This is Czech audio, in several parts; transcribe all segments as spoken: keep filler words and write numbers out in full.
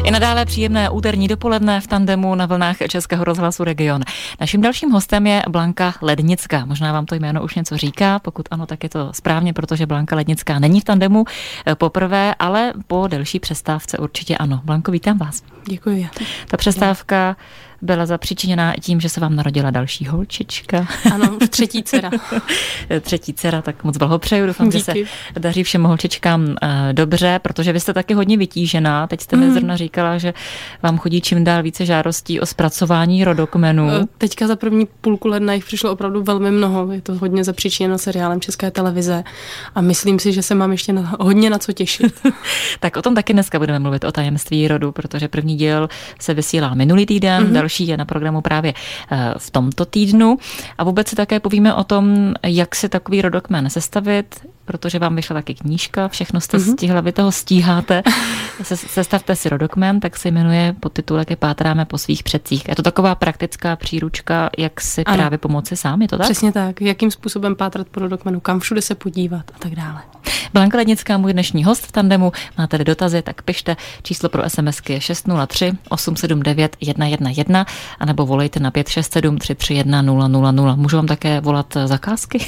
I nadále příjemné úterní dopoledne v tandemu na vlnách Českého rozhlasu Region. Naším dalším hostem je Blanka Lednická. Možná vám to jméno už něco říká, pokud ano, tak je to správně, protože Blanka Lednická není v tandemu poprvé, ale po delší přestávce určitě ano. Blanko, vítám vás. Děkuji. Ta přestávka byla zapříčiněná i tím, že se vám narodila další holčička. Ano, už třetí dcera. třetí dcera, tak moc blahopřeju. Doufám, Díky. Že se daří všem holčičkám uh, dobře, protože vy jste taky hodně vytížená. Teď jste mm. mi zrovna říkala, že vám chodí čím dál více žádostí o zpracování rodokmenů. Teďka za první půlku ledna jich přišlo opravdu velmi mnoho. Je to hodně zapříčiněno seriálem České televize a myslím si, že se mám ještě na, hodně na co těšit. Tak o tom taky dneska budeme mluvit, o tajemství rodu, protože první díl se vysílal minulý týden, mm-hmm. další je na programu právě v tomto týdnu. A vůbec si také povíme o tom, jak si takový rodokmen sestavit, protože vám vyšla taky knížka, všechno jste mm-hmm. stihla, vy toho stíháte. Sestavte si rodokmen, tak se jmenuje podtitulek Je pátráme po svých předcích. Je to taková praktická příručka, jak si ano. právě pomoci sám, je to tak? Přesně tak, jakým způsobem pátrat po rodokmenu, kam všude se podívat a tak dále. Blanka Lednická, můj dnešní host v tandemu. Máte-li dotazy, tak pište. Číslo pro SMSky je šest nula tři osm sedm devět jedna jedna jedna anebo volejte na pět šest sedm tři tři jedna nula nula nula. Můžu vám také volat zakázky?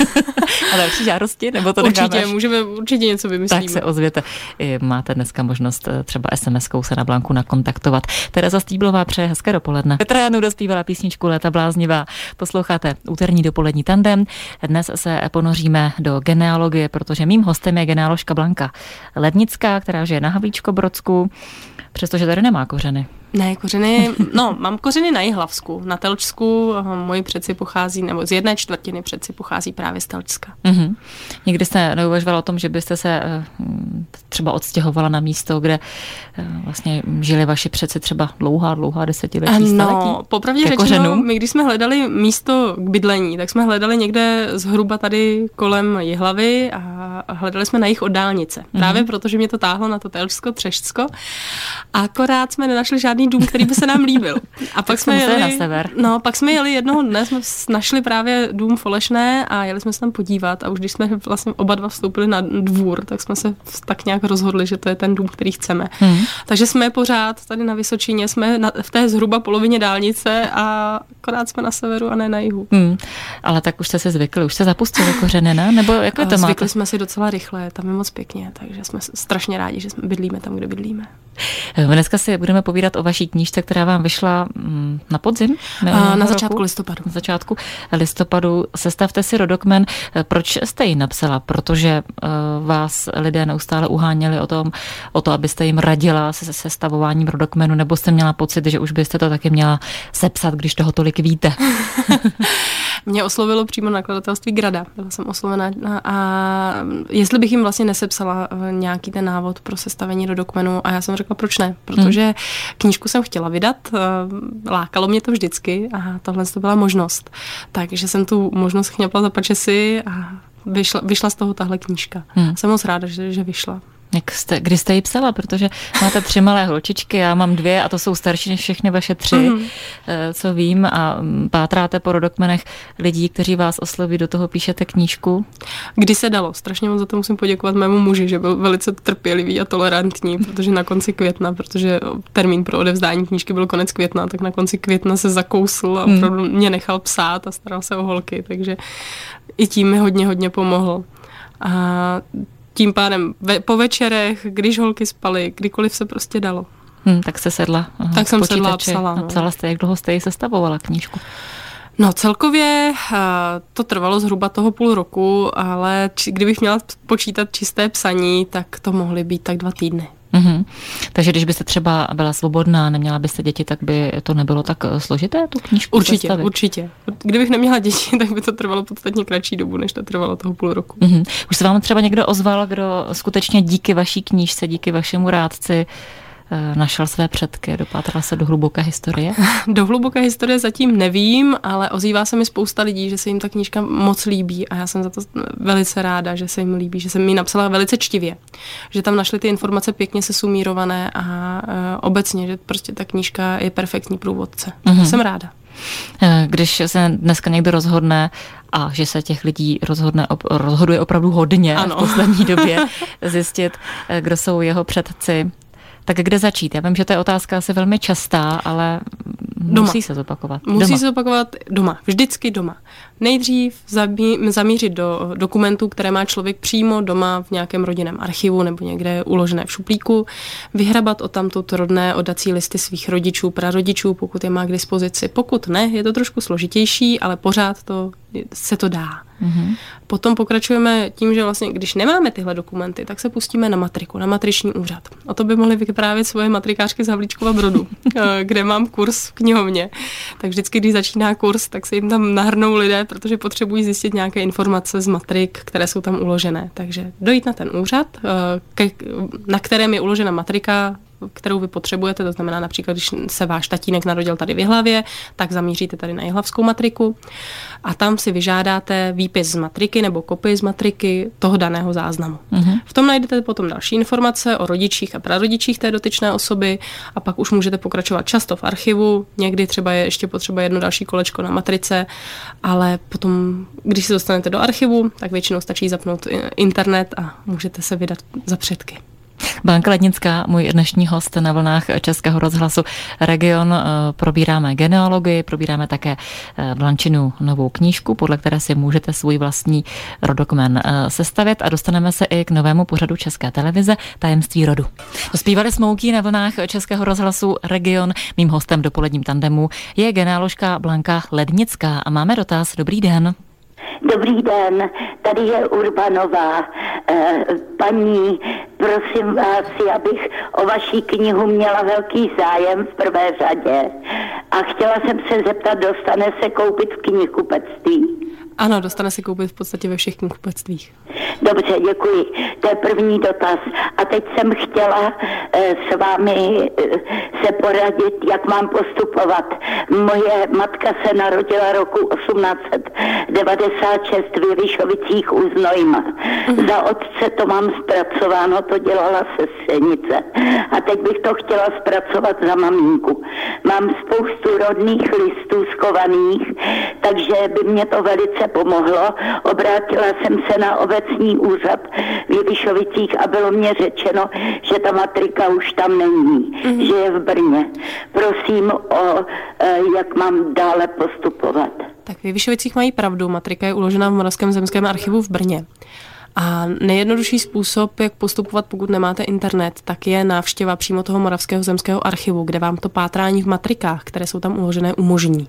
A další žádosti? Nebo to určitě, necháme? můžeme určitě něco vymyslíme. Tak se ozvěte. Máte dneska možnost třeba SMSkou se na Blanku nakontaktovat. Tereza Stýblová přeje hezké dopoledne. Petra Janu dospívala písničku Léta bláznivá. Posloucháte úterní dopolední tandem. Dnes se ponoříme do genealogie, protože mým hostem je genealožka Blanka Lednická, která žije na Havlíčkobrodsku, přestože tady nemá kořeny. Ne, kořeny, no, mám kořeny na Jihlavsku, na Telčsku, moji předci pochází, nebo z jedné čtvrtiny předci pochází právě z Telčska. Mm-hmm. Někdy jste neuvažovala o tom, že byste se třeba odstěhovala na místo, kde vlastně žili vaši předci třeba dlouhá, dlouhá desetiletí, staletí? No, popravdě řečeno, my když jsme hledali místo k bydlení, tak jsme hledali někde zhruba tady kolem Jihlavy a hledali jsme na jih od dálnice. Právě mm-hmm. protože mě to táhlo na to Telčsko, Třešťsko. Akorát jsme nenašli žádný dům, který by se nám líbil. A pak jsme jeli na sever. No, pak jsme jeli jednoho dne, jsme našli právě dům v Olešné a jeli jsme se tam podívat a už když jsme vlastně oba dva vstoupili na dvůr, tak jsme se tak nějak rozhodli, že to je ten dům, který chceme. Hmm. Takže jsme pořád tady na Vysočině, jsme na, v té zhruba polovině dálnice a akorát jsme na severu a ne na jihu. Hmm. Ale tak už jste se zvykli, už jste zapustili kořeny, ne? Nebo jak to máte? Zvykli jsme si docela rychle, tam je moc pěkně, takže jsme strašně rádi, že jsme bydlíme tam, kde bydlíme. Dneska si budeme povídat o vaší knížce, která vám vyšla na podzim? Na, na začátku roku? listopadu. Na začátku listopadu. Sestavte si rodokmen. Proč jste ji napsala? Protože uh, vás lidé neustále uháněli o tom, o to, abyste jim radila se sestavováním rodokmenu, nebo jste měla pocit, že už byste to taky měla sepsat, když toho tolik víte? Mě oslovilo přímo nakladatelství Grada. Byla jsem oslovena a jestli bych jim vlastně nesepsala nějaký ten návod pro sestavení rodokmenu a já jsem řekla, proč ne? Protože hmm. knížku jsem chtěla vydat, lákalo mě to vždycky a tohle to byla možnost. Takže jsem tu možnost chňapla za pačesy a vyšla, vyšla z toho tahle knížka. Hmm. Jsem moc ráda, že, že vyšla. Jak jste, kdy jste ji psala? Protože máte tři malé holčičky, já mám dvě a to jsou starší než všechny vaše tři, mm. co vím, a pátráte po rodokmenech lidí, kteří vás osloví, do toho píšete knížku. Kdy se dalo. Strašně moc za to musím poděkovat mému muži, že byl velice trpělivý a tolerantní, protože na konci května, protože termín pro odevzdání knížky byl konec května, tak na konci května se zakousl a opravdu mě nechal psát a staral se o holky, takže i tím mi hodně, hodně pomohl. A tím pádem ve, po večerech, když holky spaly, kdykoliv se prostě dalo. Hmm, tak jste sedla. Aha, tak jsem sedla a psala. A psala jste, jak dlouho jste ji sestavovala knížku? No celkově to trvalo zhruba toho půl roku, ale či, kdybych měla počítat čisté psaní, tak to mohly být tak dva týdny. Mm-hmm. Takže když byste třeba byla svobodná, neměla byste děti, tak by to nebylo tak složité, tu knížku Určitě, zastavit? určitě. Kdybych neměla děti, tak by to trvalo podstatně kratší dobu, než to trvalo toho půl roku. Mm-hmm. Už se vám třeba někdo ozval, kdo skutečně díky vaší knížce, díky vašemu rádci našel své předky, dopátral se do hluboké historie? Do hluboké historie zatím nevím, ale ozývá se mi spousta lidí, že se jim ta knížka moc líbí a já jsem za to velice ráda, že se jim líbí, že jsem mi napsala velice čtivě, že tam našli ty informace pěkně sesumírované a obecně, že prostě ta knížka je perfektní průvodce. Mm-hmm. Jsem ráda. Když se dneska někdo rozhodne, a že se těch lidí rozhodne, rozhoduje opravdu hodně ano. v poslední době zjistit, kdo jsou jeho předci, Tak kde začít? Já vím, že to je otázka asi velmi častá, ale doma. Musí se zopakovat. Musí doma. se zopakovat doma. Vždycky doma. Nejdřív zamířit do dokumentů, které má člověk přímo doma v nějakém rodinném archivu nebo někde uložené v šuplíku, vyhrabat odtamtud rodné oddací listy svých rodičů, prarodičů, pokud je má k dispozici. Pokud ne, je to trošku složitější, ale pořád to, se to dá. Mm-hmm. Potom pokračujeme tím, že vlastně, když nemáme tyhle dokumenty, tak se pustíme na matriku, na matriční úřad. O to by mohli vyprávět svoje matrikářky z Havlíčkova Brodu, kde mám kurz v knihovně. Tak vždycky, když začíná kurz, tak se jim tam nahrnou lidé, protože potřebují zjistit nějaké informace z matrik, které jsou tam uložené. Takže dojít na ten úřad, na kterém je uložena matrika, kterou vy potřebujete, to znamená například, když se váš tatínek narodil tady v Jihlavě, tak zamíříte tady na jihlavskou matriku a tam si vyžádáte výpis z matriky nebo kopii z matriky toho daného záznamu. Mm-hmm. V tom najdete potom další informace o rodičích a prarodičích té dotyčné osoby a pak už můžete pokračovat často v archivu, někdy třeba je ještě potřeba jedno další kolečko na matrice, ale potom, když se dostanete do archivu, tak většinou stačí zapnout internet a můžete se vydat za předky. Blanka Lednická, můj dnešní host na vlnách Českého rozhlasu Region. Probíráme genealogii, probíráme také Blančinu novou knížku, podle které si můžete svůj vlastní rodokmen sestavit a dostaneme se i k novému pořadu České televize Tajemství rodu. Zpívali Smoukí na vlnách Českého rozhlasu Region. Mým hostem dopoledním tandemu je genealožka Blanka Lednická a máme dotaz. Dobrý den. Dobrý den, tady je Urbanová. Paní, prosím vás, já bych o vaší knihu měla velký zájem v prvé řadě a chtěla jsem se zeptat, dostane se koupit v knihkupectví? Ano, dostane se koupit v podstatě ve všech knihkupectvích. Dobře, děkuji. To je první dotaz. A teď jsem chtěla e, s vámi e, se poradit, jak mám postupovat. Moje matka se narodila roku osmnáct set devadesát šest v Jevišovicích u Znojma. Mm. Za otce to mám zpracováno, to dělala sestřenice. A teď bych to chtěla zpracovat za maminku. Mám spoustu rodných listů skovaných, takže by mě to velice pomohlo. Obrátila jsem se na obecní úřad v Jevišovicích a bylo mě řečeno, že ta matrika už tam není, mm-hmm. že je v Brně. Prosím o, jak mám dále postupovat. Tak v Jevišovicích mají pravdu, matrika je uložena v Moravském zemském archivu v Brně. A nejjednodušší způsob, jak postupovat, pokud nemáte internet, tak je návštěva přímo toho Moravského zemského archivu, kde vám to pátrání v matrikách, které jsou tam uložené, umožní.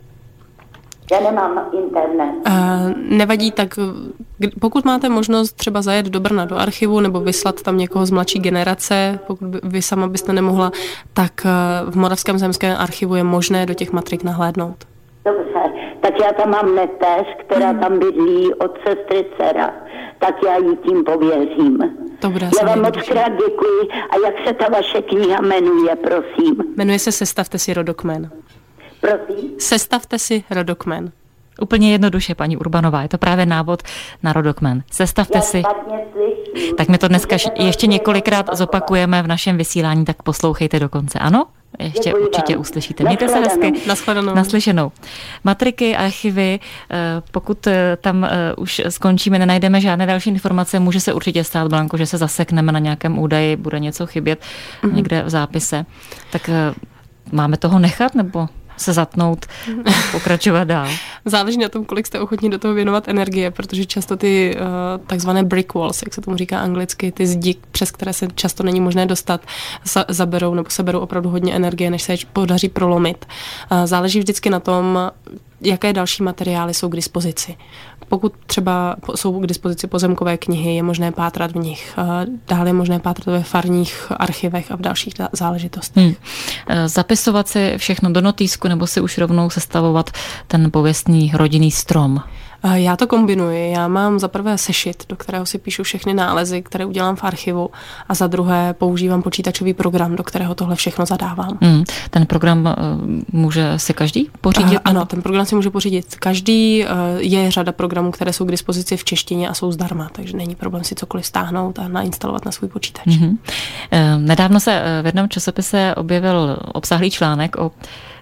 Já nemám internet. Uh, nevadí, tak pokud máte možnost třeba zajet do Brna do archivu nebo vyslat tam někoho z mladší generace, pokud by, vy sama byste nemohla, tak uh, v Moravském zemském archivu je možné do těch matrik nahlédnout. Dobře, tak já tam mám neteř, která mm. tam bydlí od sestry dcera, tak já jí tím pověřím. Dobrá, já vám moc krát děkuji. A jak se ta vaše kniha jmenuje, prosím? Jmenuje se Sestavte si rodokmen. Prosím? Sestavte si rodokmen. Úplně jednoduše, paní Urbanová, je to právě návod na rodokmen. Sestavte Já si. Tak my to dneska ještě několikrát zopakujeme v našem vysílání, tak poslouchejte do konce, ano? Ještě Děkuji určitě vám. uslyšíte. Mějte se hezky. Nashledanou. Naslyšenou. Matriky, archivy, pokud tam už skončíme, nenajdeme žádné další informace, může se určitě stát, Blanko, že se zasekneme na nějakém údaji, bude něco chybět mm-hmm. někde v zápise. Tak máme toho nechat, nebo se zatnout a pokračovat dál? Záleží na tom, kolik jste ochotní do toho věnovat energie, protože často ty uh, takzvané brick walls, jak se tomu říká anglicky, ty zdi, přes které se často není možné dostat, za, zaberou nebo seberou opravdu hodně energie, než se je podaří prolomit. Uh, záleží vždycky na tom, jaké další materiály jsou k dispozici. Pokud třeba jsou k dispozici pozemkové knihy, je možné pátrat v nich. Dále je možné pátrat ve farních archivech a v dalších záležitostech. Hmm. Zapisovat si všechno do notýsku nebo si už rovnou sestavovat ten pověstný rodinný strom? Já to kombinuji. Já mám za prvé sešit, do kterého si píšu všechny nálezy, které udělám v archivu, a za druhé používám počítačový program, do kterého tohle všechno zadávám. Hmm. Ten program uh, může si každý pořídit? Uh, ano, ten program si může pořídit každý. Uh, je řada programů, které jsou k dispozici v češtině a jsou zdarma, takže není problém si cokoliv stáhnout a nainstalovat na svůj počítač. Hmm. Uh, nedávno se v jednom časopise objevil obsáhlý článek o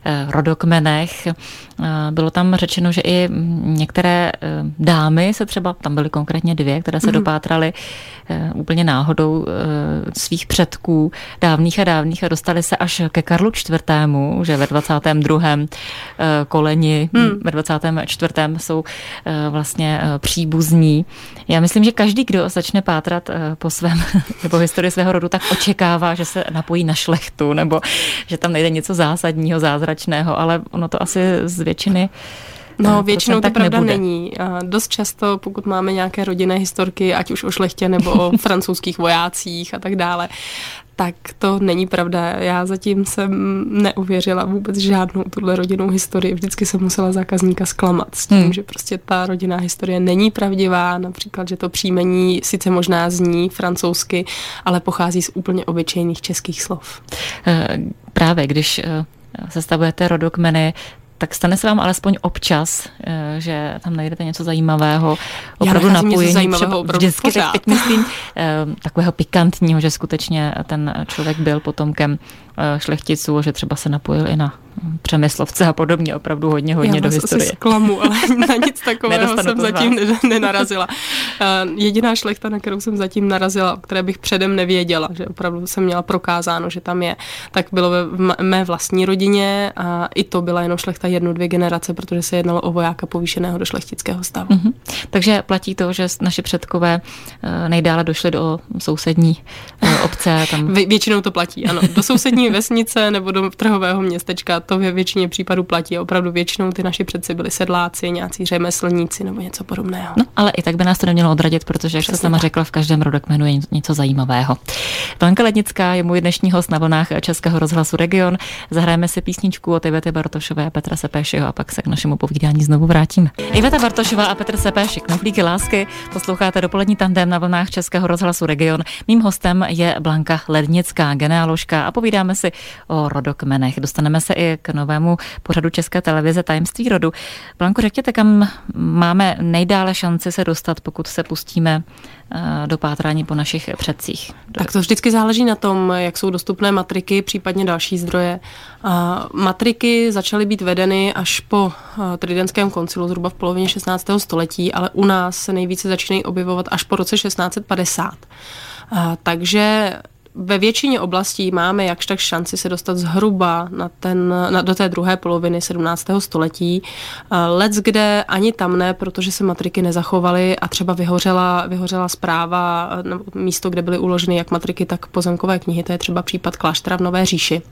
rodokmenech. Bylo tam řečeno, že i některé dámy se třeba, tam byly konkrétně dvě, které se mm. dopátraly úplně náhodou svých předků dávných a dávných a dostali se až ke Karlu čtvrtému, že ve dvacátém druhém koleni, mm. ve dvacátém čtvrtém jsou vlastně příbuzní. Já myslím, že každý, kdo začne pátrat po svém nebo historii svého rodu, tak očekává, že se napojí na šlechtu nebo že tam nejde něco zásadního, zázračného, ale ono to asi z většiny No, většinou to pravda nebude. není. A dost často, pokud máme nějaké rodinné historky, ať už o šlechtě nebo o francouzských vojácích a tak dále, tak to není pravda. Já zatím jsem neuvěřila vůbec žádnou tuhle rodinnou historii. Vždycky jsem musela zákazníka zklamat s tím, hmm. že prostě ta rodinná historie není pravdivá, například, že to příjmení sice možná zní francouzsky, ale pochází z úplně obyčejných českých slov. Právě, když sestavujete rodokmeny, tak stane se vám alespoň občas, že tam najdete něco zajímavého, opravdu napojení, třeba vždycky, tak teď myslím, takového pikantního, že skutečně ten člověk byl potomkem šlechticů, že třeba se napojil i na Přemyslovce a podobně, opravdu hodně, hodně Já do historie. Já zklamu, ale na nic takového jsem zatím nenarazila. Jediná šlechta, na kterou jsem zatím narazila, o které bych předem nevěděla, že opravdu jsem měla prokázáno, že tam je, tak bylo v mé vlastní rodině a i to byla jenom šlechta jednu, dvě generace, protože se jednalo o vojáka povýšeného do šlechtického stavu. Mm-hmm. Takže platí to, že naši předkové nejdále došli do sousední obce. Tam... Vě- většinou to platí, ano. Do sousední vesnice nebo do trhového městečka, to ve většině případů platí. Opravdu většinou ty naši předci byli sedláci, nějací řemeslníci nebo něco podobného. No, ale i tak by nás to nemělo odradit, protože, jak se sama řekla, v každém rodokmenu je něco zajímavého. Blanka Lednická je můj dnešní host na vlnách Českého rozhlasu Region. Zahrajeme si písničku od Ivety Bartošové a Petra Sepéšyho a pak se k našemu povídání znovu vrátíme. Iveta Bartošová a Petr Sepéšek, Knoflíky lásky. Posloucháte dopolední tandem na vlnách Českého rozhlasu Region. Mým hostem je Blanka Lednická, genealožka, a povídáme si o rodokmenech. Dostaneme se i k novému pořadu České televize Tajemství rodu. Blanko, řekněte, kam máme nejdále šanci se dostat, pokud se pustíme do pátrání po našich předcích? Tak to vždycky záleží na tom, jak jsou dostupné matriky, případně další zdroje. Matriky začaly být vedeny až po Tridentském koncilu, zhruba v polovině šestnáctého století, ale u nás se nejvíce začínají objevovat až po roce šestnáct set padesát. Takže ve většině oblastí máme jakž tak šanci se dostat zhruba na ten, na, do té druhé poloviny sedmnáctého století. Lec kde ani tam ne, protože se matriky nezachovaly a třeba vyhořela, vyhořela správa, nebo místo, kde byly uloženy jak matriky, tak pozemkové knihy. To je třeba případ kláštera v Nové říši.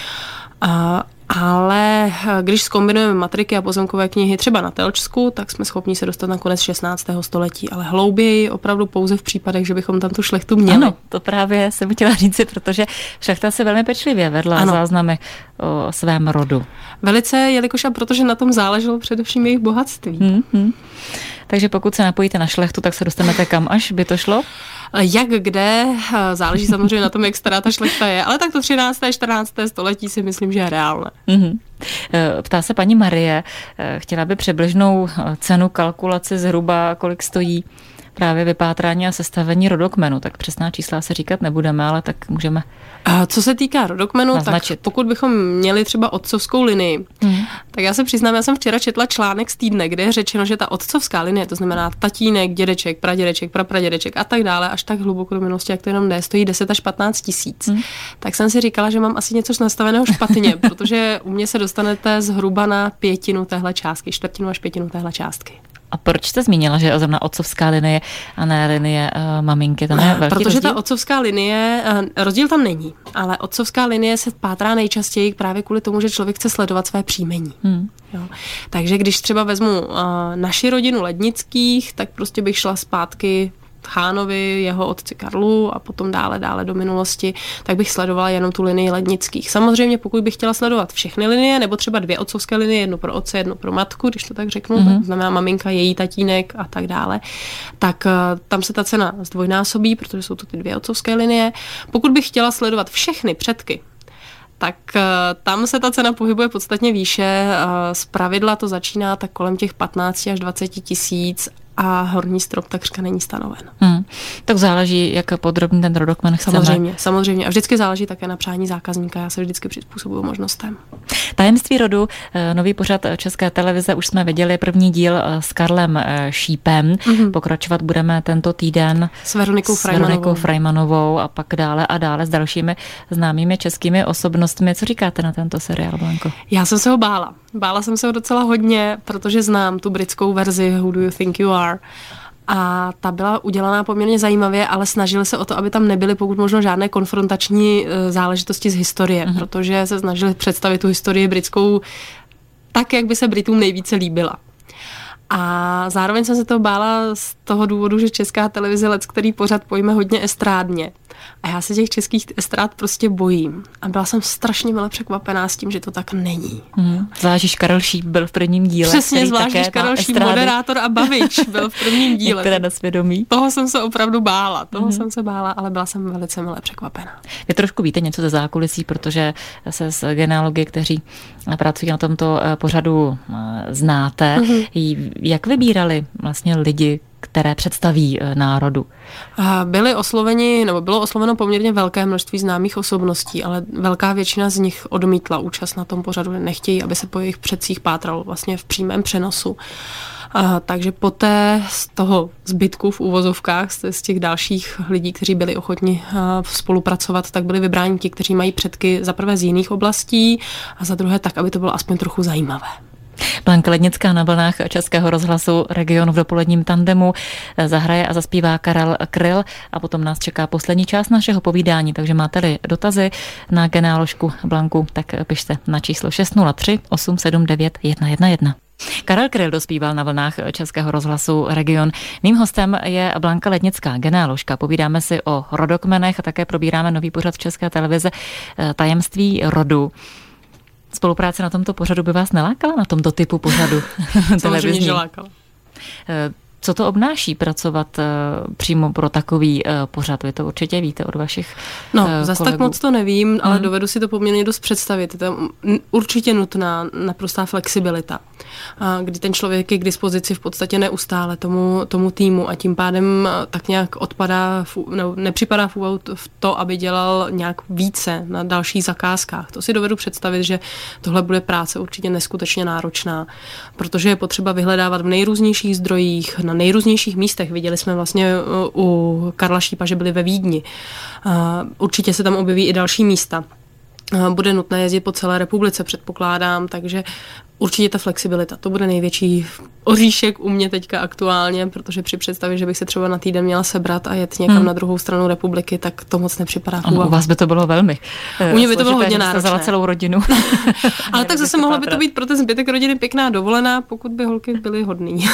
A, ale když zkombinujeme matriky a pozemkové knihy třeba na Telčsku, tak jsme schopni se dostat na konec šestnáctého století, ale hlouběji opravdu pouze v případech, že bychom tam tu šlechtu měli. Ano, to právě jsem chtěla říci, protože šlechta se velmi pečlivě vedla ano. záznamy o svém rodu. Velice, jelikož a protože na tom záleželo především jejich bohatství. Mm-hmm. Takže pokud se napojíte na šlechtu, tak se dostanete kam, až by to šlo? Jak kde, záleží samozřejmě na tom, jak stará ta šlechta je, ale tak to třinácté čtrnácté století si myslím, že je reálné. Mm-hmm. Ptá se paní Marie, chtěla by přibližnou cenu, kalkulaci zhruba, kolik stojí právě vypátrání a sestavení rodokmenu, tak přesná čísla se říkat nebudeme, ale tak můžeme Co se týká rodokmenu, naznačit. Tak pokud bychom měli třeba otcovskou linii, mm. tak já se přiznám, já jsem včera četla článek z Týdne, kde je řečeno, že ta otcovská linie, to znamená tatínek, dědeček, pradědeček, prapradědeček a tak dále, až tak hluboko do minulosti, jak to jenom jde, stojí deset až patnáct tisíc. Mm. Tak jsem si říkala, že mám asi něco nastaveného špatně, protože u mě se dostanete zhruba na pětinu téhle částky, čtvrtinu až pětinu téhle částky. A proč jste zmínila, že je zrovna otcovská linie a ne linie uh, maminky? Tam je velký Protože rozdíl? Ta otcovská linie, uh, rozdíl tam není, ale otcovská linie se pátrá nejčastěji právě kvůli tomu, že člověk chce sledovat své příjmení. Hmm. Jo. Takže když třeba vezmu uh, naši rodinu Lednických, tak prostě bych šla zpátky Chánovi, jeho otci Karlu a potom dále, dále do minulosti, tak bych sledovala jenom tu linii Lednických. Samozřejmě, pokud bych chtěla sledovat všechny linie, nebo třeba dvě otcovské linie, jedno pro otce, jedno pro matku, když to tak řeknu, mm-hmm. tak znamená maminka, její tatínek a tak dále, tak uh, tam se ta cena zdvojnásobí, protože jsou to ty dvě otcovské linie. Pokud bych chtěla sledovat všechny předky, tak uh, tam se ta cena pohybuje podstatně výše. Uh, z pravidla to začíná tak kolem těch patnáct až dvacet tisíc a horní strop takřka není stanoven. Hmm. Tak záleží, jak podrobný ten rodokmen chceme. Samozřejmě, samozřejmě. A vždycky záleží také na přání zákazníka. Já se vždycky přizpůsobuju možnostem. Tajemství rodu, nový pořad České televize, už jsme viděli první díl s Karlem Šípem. Mm-hmm. Pokračovat budeme tento týden s Veronikou Freimanovou. Veronikou Freimanovou a pak dále a dále s dalšími známými českými osobnostmi. Co říkáte na tento seriál, Blanko? Já jsem se ho bála. Bála jsem se ho docela hodně, protože znám tu britskou verzi Who Do You Think You Are? A ta byla udělaná poměrně zajímavě, ale snažili se o to, aby tam nebyly pokud možno žádné konfrontační záležitosti z historie, mm-hmm. protože se snažili představit tu historii britskou tak, jak by se Britům nejvíce líbila. A zároveň jsem se toho bála z toho důvodu, že Česká televize let, který pořad pojme hodně estrádně. A já se těch českých estrád prostě bojím. A byla jsem strašně mile překvapená s tím, že to tak není. Hmm. Zvlášť Karel Šíp byl v prvním díle. Přesně, zvlášť Karel Šíp, moderátor a bavič, byl v prvním díle. Některé na svědomí. Toho jsem se opravdu bála. Toho hmm. jsem se bála, ale byla jsem velice mile překvapená. Vy trošku víte něco ze zákulisí, protože se s genealogy, kteří pracují na tomto pořadu, znáte. Hmm. Jak vybírali vlastně lidi, které představí národu? Byli osloveni, nebo bylo osloveno poměrně velké množství známých osobností, ale velká většina z nich odmítla účast na tom pořadu. Nechtějí, aby se po jejich předcích pátralo vlastně v přímém přenosu. A, takže poté z toho zbytku v úvozovkách, z těch dalších lidí, kteří byli ochotni spolupracovat, tak byli vybráni ti, kteří mají předky za prvé z jiných oblastí a za druhé tak, aby to bylo aspoň trochu zajímavé. Blanka Lednická na vlnách Českého rozhlasu Region v dopoledním tandemu zahraje a zaspívá Karel Kryl a potom nás čeká poslední část našeho povídání, takže máte-li dotazy na genealožku Blanku, tak pište na číslo šest nula tři osm sedm devět jedna jedna jedna. Karel Kryl dospíval na vlnách Českého rozhlasu Region. Mým hostem je Blanka Lednická, genealožka. Povídáme si o rodokmenech a také probíráme nový pořad České televize Tajemství rodu. Spolupráce na tomto pořadu by vás nelákala, na tomto typu pořadu televizní? Samozřejmě, že lákala. Co to obnáší pracovat přímo pro takový pořad? Vy to určitě víte od vašich No, kolegů. zas tak moc to nevím, ale hmm. dovedu si to poměrně dost představit. Je to určitě nutná naprostá flexibilita, kdy ten člověk je k dispozici v podstatě neustále tomu, tomu týmu a tím pádem tak nějak odpadá, nebo nepřipadá v úvahu v to, aby dělal nějak více na dalších zakázkách. To si dovedu představit, že tohle bude práce určitě neskutečně náročná, protože je potřeba vyhledávat v nejrůznějších zdrojích, na nejrůznějších místech. Viděli jsme vlastně u Karla Šípa, že byli ve Vídni. Určitě se tam objeví i další místa. Bude nutné jezdit po celé republice, předpokládám, takže určitě ta flexibilita, to bude největší oříšek u mě teďka aktuálně, protože při představě, že bych se třeba na týden měla sebrat a jet někam hmm. na druhou stranu republiky, tak to moc nepřipadá v úvahu. U vás by to bylo velmi U mě by to bylo hodně náročné. Vzala celou rodinu. Ale tak zase mohla by to být pro ten zbytek rodiny pěkná dovolená, pokud by holky byly hodný.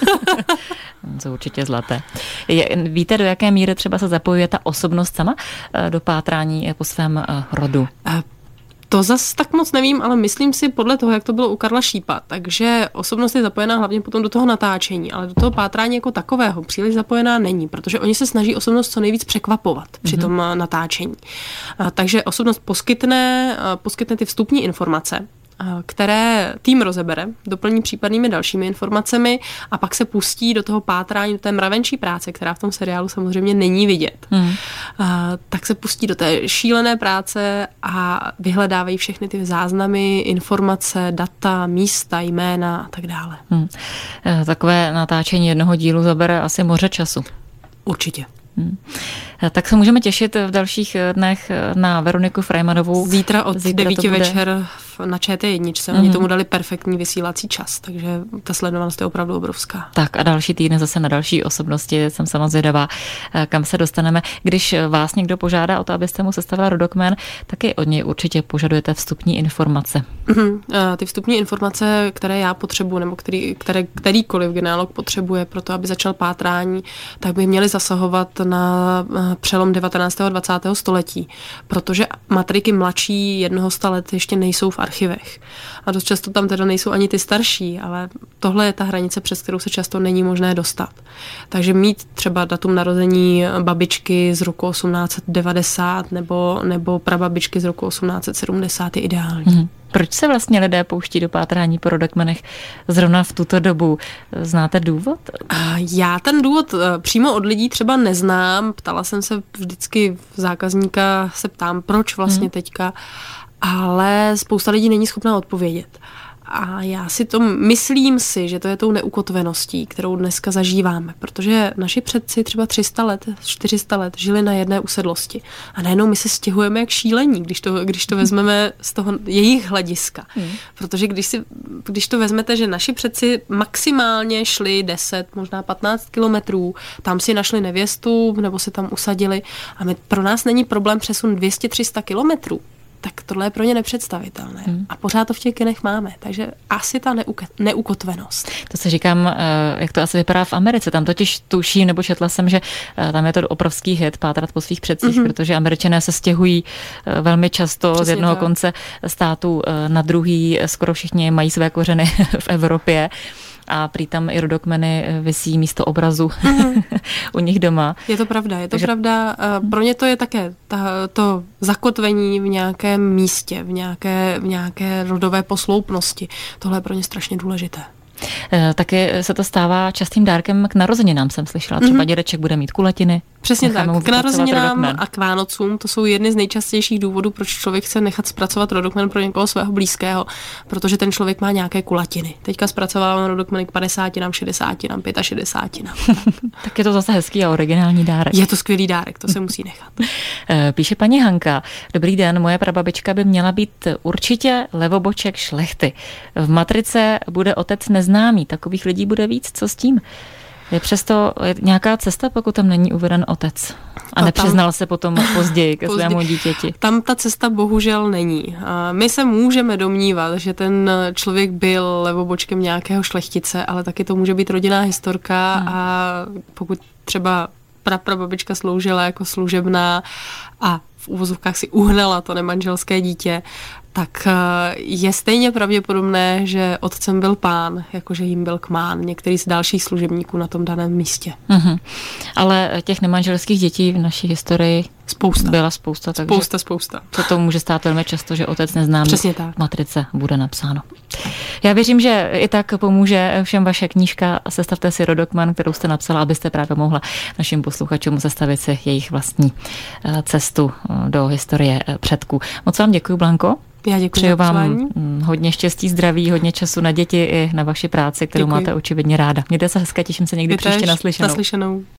To určitě zlaté. Víte, do jaké míry třeba se zapojuje ta osobnost sama do pátrání po svém rodu? To zas tak moc nevím, ale myslím si podle toho, jak to bylo u Karla Šípa. Takže osobnost je zapojená hlavně potom do toho natáčení, ale do toho pátrání jako takového příliš zapojená není, protože oni se snaží osobnost co nejvíc překvapovat při tom mm-hmm. natáčení. Takže osobnost poskytne, poskytne ty vstupní informace, které tým rozebere, doplní případnými dalšími informacemi a pak se pustí do toho pátrání, do té mravenčí práce, která v tom seriálu samozřejmě není vidět. Hmm. Tak se pustí do té šílené práce a vyhledávají všechny ty záznamy, informace, data, místa, jména a tak dále. Hmm. Takové natáčení jednoho dílu zabere asi moře času. Určitě. Hmm. Tak se můžeme těšit v dalších dnech na Veroniku Freimanovou. Zítra od devíti večer na Č T jedna. Mm-hmm. Oni tomu dali perfektní vysílací čas, takže ta sledovanost je opravdu obrovská. Tak a další týden zase na další osobnosti. Jsem sama zvědavá, kam se dostaneme. Když vás někdo požádá o to, abyste mu sestavila rodokmen, taky od něj určitě požadujete vstupní informace. Mm-hmm. Ty vstupní informace, které já potřebuji, nebo který, které, kterýkoliv genealog potřebuje pro to, aby začal pátrání, tak by měly zasahovat na přelom devatenáctého a dvacátého století, protože matriky mladší jednoho sta let ještě nejsou v archivech. A dost často tam teda nejsou ani ty starší, ale tohle je ta hranice, přes kterou se často není možné dostat. Takže mít třeba datum narození babičky z roku osmnáct set devadesát nebo, nebo prababičky z roku osmnáct set sedmdesát je ideální. Hmm. Proč se vlastně lidé pouští do pátrání po rodokmenech zrovna v tuto dobu? Znáte důvod? Já ten důvod přímo od lidí třeba neznám. Ptala jsem se vždycky zákazníka, se ptám, proč vlastně hmm. teďka. ale spousta lidí není schopná odpovědět. A já si to myslím si, že to je tou neukotveností, kterou dneska zažíváme, protože naši předci třeba tři sta let, čtyři sta let žili na jedné usedlosti. A najednou my se stěhujeme jak šílení, když to, když to vezmeme z toho jejich hlediska. Hmm. Protože když, si, když to vezmete, že naši předci maximálně šli deset, možná patnáct kilometrů, tam si našli nevěstu nebo se tam usadili a my, pro nás není problém přesun dvě stě tři sta kilometrů. Tak tohle je pro ně nepředstavitelné. Hmm. A pořád to v těch genech máme. Takže asi ta neuke, neukotvenost. To se říkám, jak to asi vypadá v Americe. Tam totiž tuším, nebo četla jsem, že tam je to obrovský hit pátrat po svých předcích, mm-hmm. protože Američané se stěhují velmi často Přesně z jednoho tak. konce státu na druhý. Skoro všichni mají své kořeny v Evropě. A prý tam i rodokmeny visí místo obrazu mm. u nich doma. Je to pravda, je to Takže... pravda. Pro ně to je také ta, to zakotvení v nějakém místě, v nějaké, v nějaké rodové posloupnosti. Tohle je pro ně strašně důležité. Taky se to stává častým dárkem k narozeninám, jsem slyšela. Třeba mm-hmm. dědeček bude mít kulatiny. Přesně tak. K narozeninám a k Vánocům to jsou jedny z nejčastějších důvodů, proč člověk chce nechat zpracovat rodokmen pro někoho svého blízkého, protože ten člověk má nějaké kulatiny. Teďka zpracováváme rodokmeny k padesátinám, šedesátinám, šedesátínám. Tak. Tak je to zase hezký a originální dárek. Je to skvělý dárek, to se musí nechat. Píše paní Hanka. Dobrý den, moje prababička by měla být určitě levoboček šlechty. V matrice bude otec neznámý. Takových lidí bude víc. Co s tím? Je přesto nějaká cesta, pokud tam není uveden otec a nepřiznal se potom později ke svému dítěti? Tam ta cesta bohužel není. My se můžeme domnívat, že ten člověk byl levobočkem nějakého šlechtice, ale taky to může být rodinná historka hmm. a pokud třeba praprababička sloužila jako služebná a v uvozovkách si uhnala to nemanželské dítě, tak je stejně pravděpodobné, že otcem byl pán, jakože jim byl kmán, některý z dalších služebníků na tom daném místě. Mm-hmm. Ale těch nemanželských dětí v naší historii spousta. byla spousta. Takže spousta, spousta. To to může stát velmi často, že otec neznámý v matrice bude napsáno. Já věřím, že i tak pomůže všem vaše knížka Sestavte si rodokmen, kterou jste napsala, abyste právě mohla našim posluchačům sestavit si jejich vlastní cestu do historie předků. Moc vám děkuji, Blanko. Já děkuji. Přeju vám hodně štěstí, zdraví, hodně času na děti i na vaši práci, kterou děkuji. Máte očividně ráda. Mějte se hezky, těším se někdy Vy příště tež, naslyšenou. naslyšenou.